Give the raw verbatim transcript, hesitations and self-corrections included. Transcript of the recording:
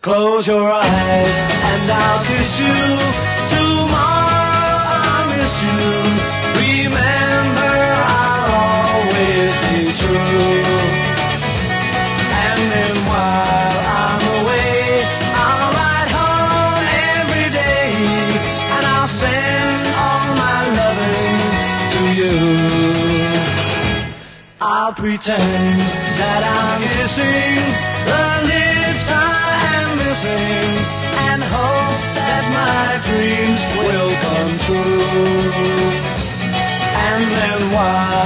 Close your eyes and I'll kiss you. Tomorrow I'll miss you. Remember, I'll always be true. And then while I'm away, I'll ride home every day, and I'll send all my loving to you. I'll pretend that I'm missing the lips I am missing, and hope that my dreams will come true. And then while